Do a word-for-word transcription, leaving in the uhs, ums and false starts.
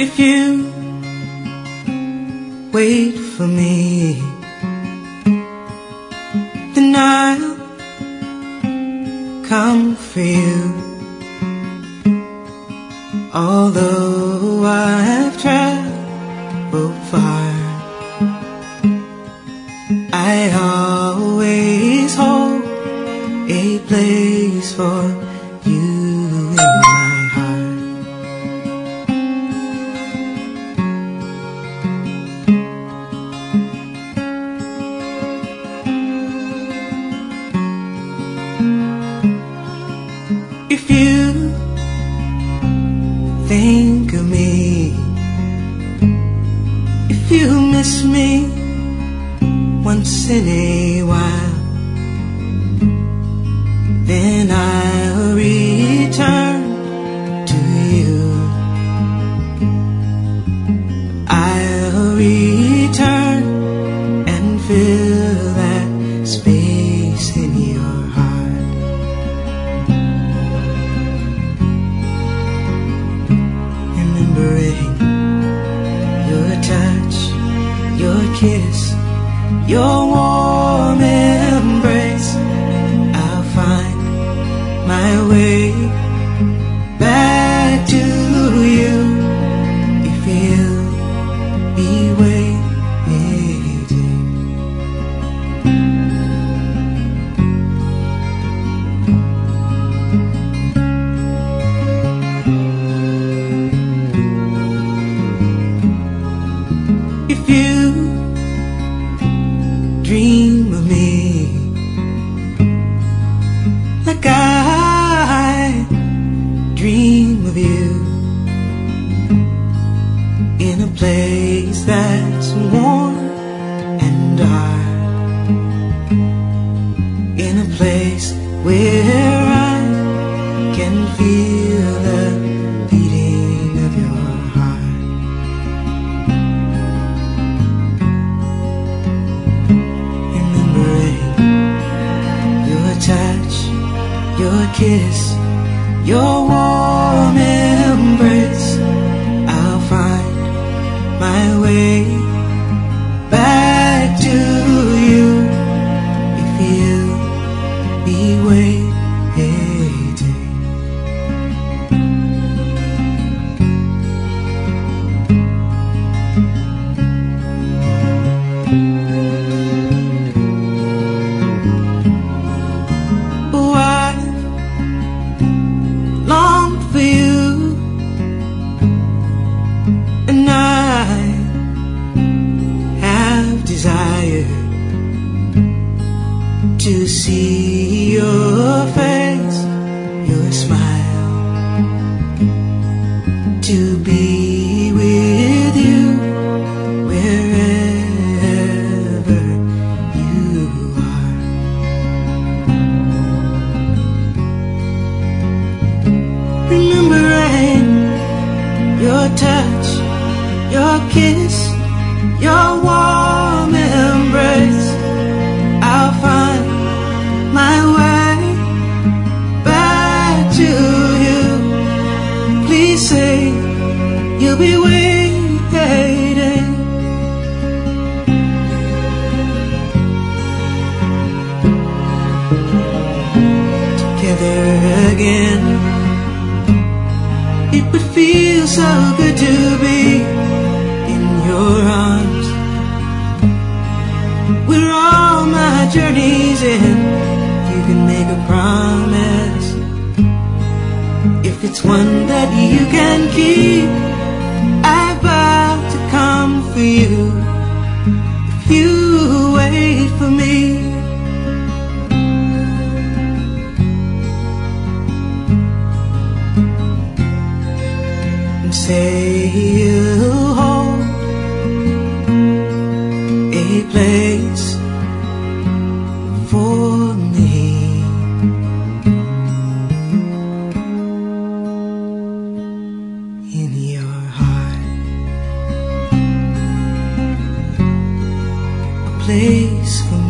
If you wait for me, then I'll come for you. Although I have traveled far, I always hold a place for you in my heart. If you think of me, if you miss me once in a while, then I'll return to you. I'll return and fill that space in your heart. Remembering your touch, your kiss, your warm embrace, I'll find my way back to you if you'll be waiting. If you dream of me like I dream of you, in a place that's warm and dark, in a place where I can feel the beating of your heart. Remembering your touch, your kiss, your warm embrace, I'll find my way back to you if you'll be waiting. Oh, I long for you, and I have desired to see your face, your smile, to be with you wherever you are. Remembering your touch, your kiss, your warm embrace, I'll find my way back to you. Please say you'll be waiting. Together again, it would feel so good to be in your arms, where all my journeys end. You can make a promise, if it's one that you can keep, I vow to come for you if you wait for me. And say you'll hold a place for me in your heart, a place for me.